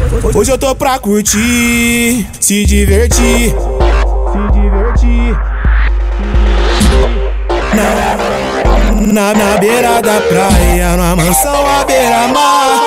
Hoje eu tô pra curtir, se divertir, na beira da praia, numa mansão à beira-mar.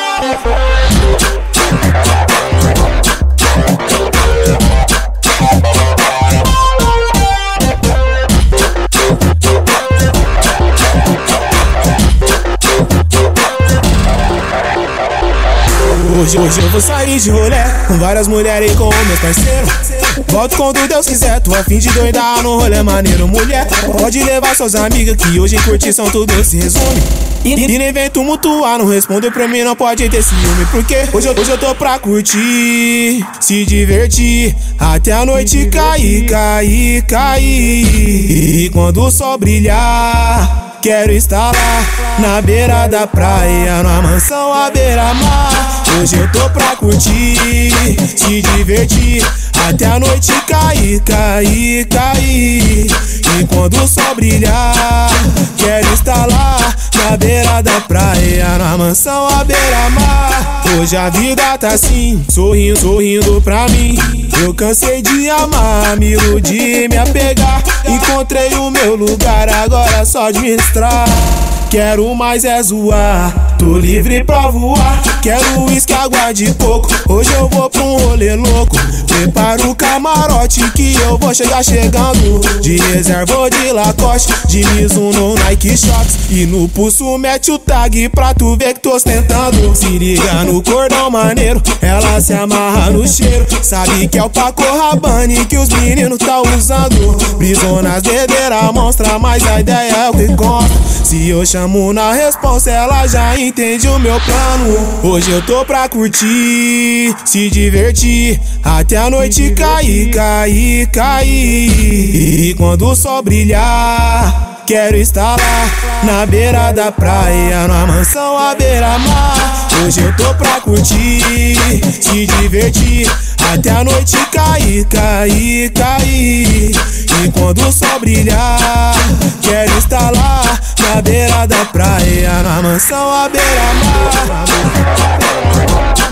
Hoje eu vou sair de rolê com várias mulheres e com meus parceiros. Volto quando Deus quiser, tô a fim de doidar no rolê maneiro. Mulher, pode levar suas amigas que hoje em curtição tudo se resume. E nem vem tumultuar, não responde pra mim, não pode ter ciúme. Porque hoje eu tô pra curtir, se divertir, até a noite cair. E quando o sol brilhar, quero estar lá, na beira da praia, numa mansão à beira-mar. Hoje eu tô pra curtir, se divertir, até a noite cair. E quando o sol brilhar, quero estar lá, na beira da praia, na mansão à beira-mar. Hoje a vida tá assim, sorrindo pra mim. Eu cansei de amar, me iludir, me apegar. Encontrei o meu lugar, agora só administrar. Quero mais é zoar, tô livre pra voar. Quero uísque, água de coco, hoje eu vou pra um rolê louco. Prepara o camarote que eu vou chegar chegando. De reserva ou de Lacoste, de Mizuno, Nike Shox. E no pulso mete o tag pra tu ver que tô ostentando. Se liga no cordão maneiro, ela se amarra no cheiro. Sabe que é o Paco Rabanne que os meninos tá usando. Brisou nas dedeiras, mostra, mas a ideia é o que conta. Se eu chamo na responsa, ela já entende o meu plano. Hoje eu tô pra curtir, se divertir, até a noite cair. E quando o sol brilhar, quero estar lá, na beira da praia, numa mansão à beira-mar. Hoje eu tô pra curtir, se divertir, até a noite cair. E quando o sol brilhar, quero estar lá, na beira da praia, na mansão à beira-mar.